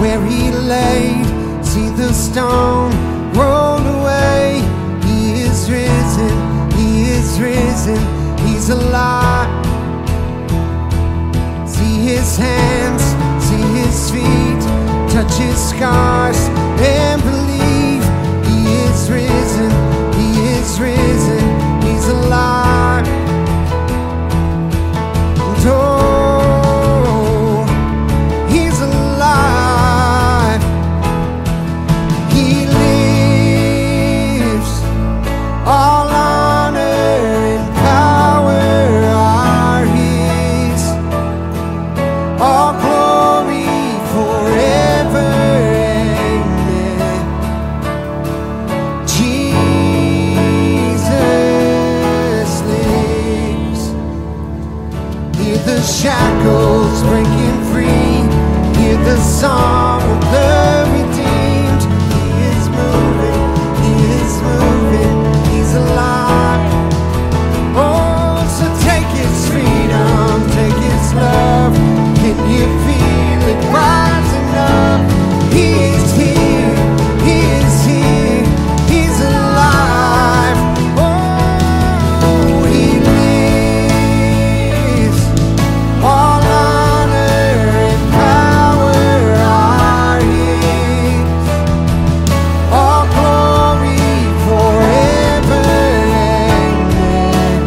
where he laid. See the stone rolled away. He is risen, he is risen, he's alive. See his hands, see his feet, touch his scars and believe. He is risen, he is risen, he's alive. And oh, he's alive. He lives. All honor and power are his. All glory forever. Amen. Jesus lives. Hear the shackles breaking free. Hear the song of the redeemed. He is moving, he is moving, he's alive. Oh, so take his freedom, take his love. Can you feel it rising up? He is here, he is here, he's alive. Oh, he lives. All honor and power are his. All glory forever. Amen.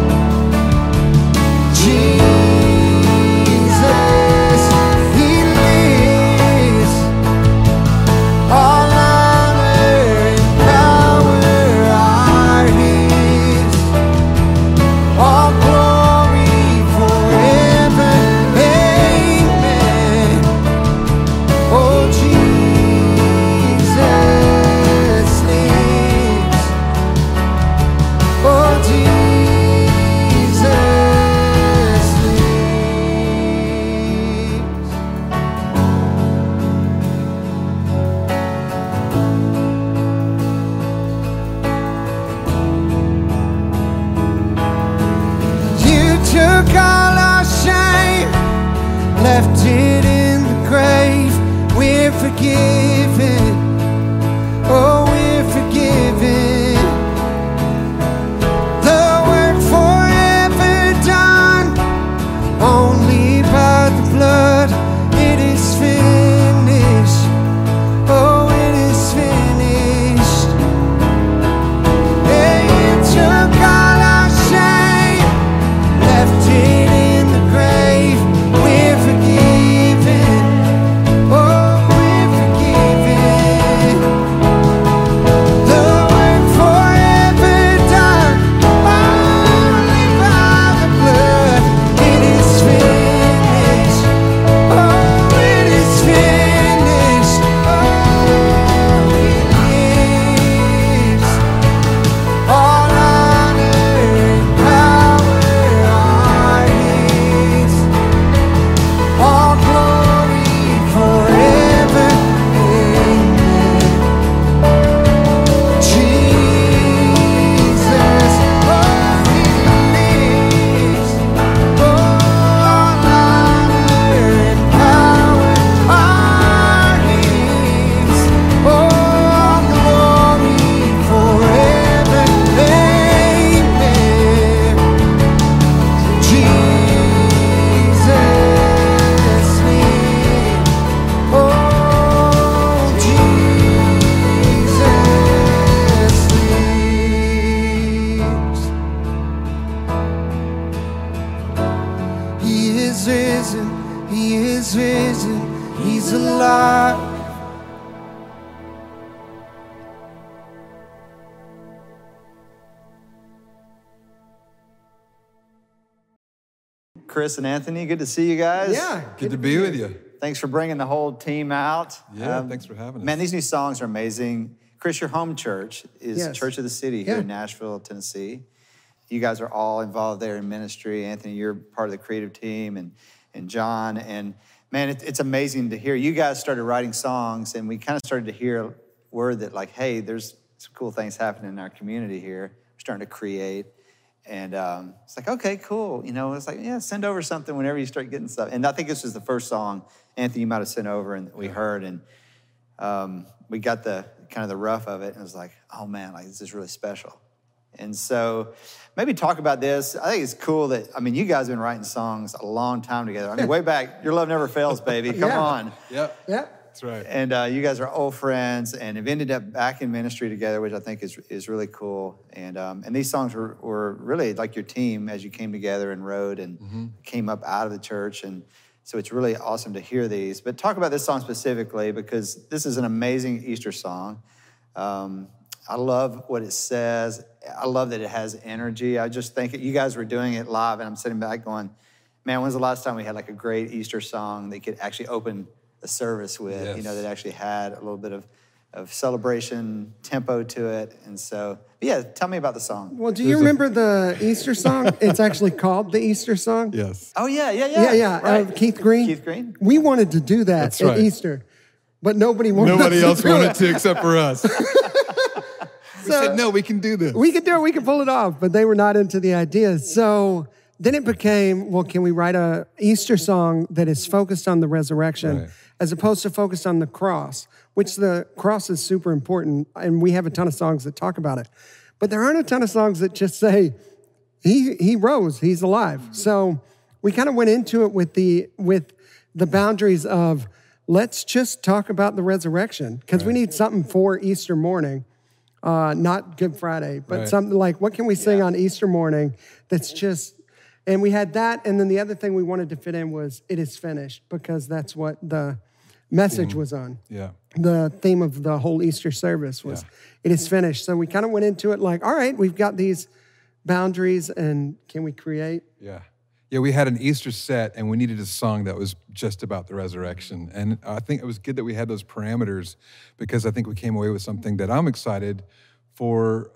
Jesus, he lives. All honor and power are his. All glory forever. Amen. Oh, Jesus lives. Oh, Jesus lives. You took all our shame, left it in the grave. We're forgiven. Oh, we're forgiven. The work forever done, only by the blood. It is finished. Oh, it is finished. Yeah, you took all our shame, left it in the grave. We're forgiven. Oh, we're forgiven. The work forever done, only by the blood. It is finished. Oh, it is finished. Oh, he lives. All honor and power are his. All glory forever. Amen. Jesus, oh, he lives. All honor and power are his. All glory forever. Amen. Jesus lives. Oh, Jesus lives. He is risen, he is risen, he's alive. Chris and Anthony, good to see you guys. Yeah. Good to be with you. Thanks for bringing the whole team out. Yeah, thanks for having us. Man, these new songs are amazing. Chris, your home church is Yes. Church of the City here Yeah. in Nashville, Tennessee. You guys are all involved there in ministry. Anthony, you're part of the creative team, and John. And man, it's amazing to hear. You guys started writing songs, and we kind of started to hear word that like, hey, there's some cool things happening in our community here. We're starting to create. And it's like, okay, cool. You know, it's like, yeah, send over something whenever you start getting stuff. And I think this was the first song, Anthony, you might have sent over and we heard. And we got the kind of the rough of it, and it was like, oh man, like this is really special. And so maybe talk about this. I think it's cool that, I mean, you guys have been writing songs a long time together. I mean, way back, Your Love Never Fails, baby. Come on. Yep. Yeah. That's right. And you guys are old friends and have ended up back in ministry together, which I think is really cool. And these songs were really like your team as you came together and wrote and came up out of the church. And so it's really awesome to hear these. But talk about this song specifically, because this is an amazing Easter song. I love what it says. I love that it has energy. I just think you guys were doing it live, and I'm sitting back going, man, when's the last time we had like a great Easter song that could actually open the service with, Yes. you know, that actually had a little bit of celebration tempo to it. And so, yeah, tell me about the song. Well, do you remember the Easter song? It's actually called the Easter song. Yes. Oh, yeah. Yeah. Right. Keith Green. Keith Green? We wanted to do that That's at right. Easter, but nobody wanted. Nobody us else to do wanted it. to except for us. We So- said, no, we can do this. We could do it. We could pull it off, but they were not into the idea. So then it became, well, can we write a Easter song that is focused on the resurrection Right. as opposed to focused on the cross, which the cross is super important, and we have a ton of songs that talk about it. But there aren't a ton of songs that just say, he rose, he's alive. So we kind of went into it with the boundaries of, let's just talk about the resurrection, because we need something for Easter morning. Not Good Friday, but Right. something like, what can we sing on Easter morning that's just, and we had that, and then the other thing we wanted to fit in was, it is finished, because that's what the message was on. Yeah. The theme of the whole Easter service was, it is finished. So we kind of went into it like, all right, we've got these boundaries, and can we create? Yeah. Yeah, we had an Easter set, and we needed a song that was just about the resurrection. And I think it was good that we had those parameters, because I think we came away with something that I'm excited for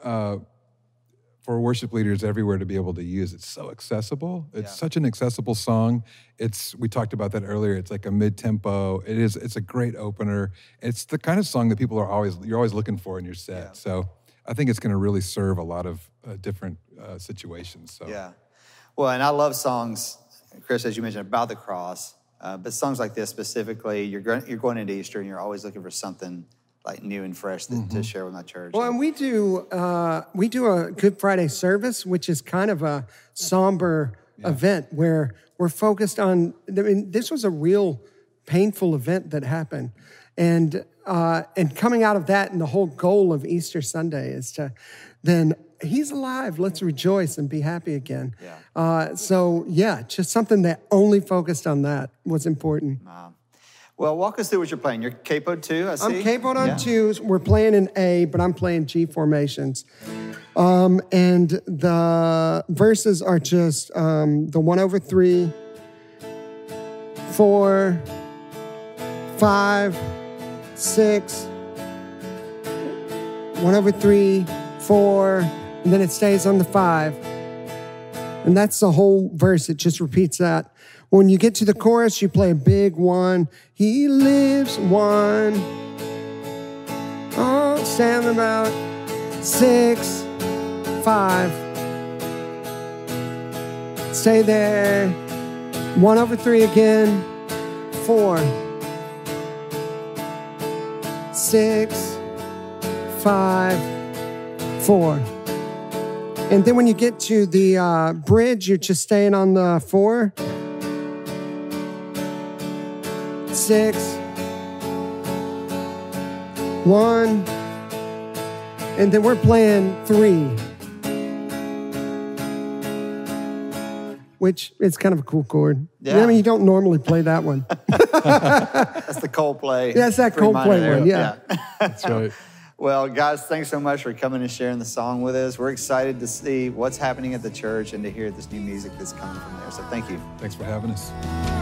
worship leaders everywhere to be able to use. It's so accessible. It's such an accessible song. We talked about that earlier. It's like a mid-tempo. It's a great opener. It's the kind of song that you're always looking for in your set. Yeah. So I think it's going to really serve a lot of different situations. So. Yeah. Well, and I love songs, Chris, as you mentioned, about the cross. But songs like this specifically, you're going into Easter and you're always looking for something like new and fresh to share with my church. Well, and we do a Good Friday service, which is kind of a somber event where we're focused on, I mean, this was a real painful event that happened. And coming out of that, and the whole goal of Easter Sunday is to then, he's alive, let's rejoice and be happy again. Yeah. So just something that only focused on that was important. Well, walk us through what you're playing. You're capoed too, I see. I'm capoed on twos. We're playing in A, but I'm playing G formations. And the verses are just the 1/3, 4, 5, 6, 1/3, 4, and then it stays on the 5. And that's the whole verse. It just repeats that. When you get to the chorus, you play a big 1. He lives, 1. Oh, stand about 6, 5. Stay there. 1/3 again. 4, 6, 5, 4. And then when you get to the bridge, you're just staying on the 4, 6, 1, and then we're playing 3, which is kind of a cool chord. Yeah. I mean, you don't normally play that one. That's the Coldplay. That's that free minor Coldplay there. one, yeah. That's right. Well, guys, thanks so much for coming and sharing the song with us. We're excited to see what's happening at the church and to hear this new music that's coming from there. So thank you. Thanks for having us.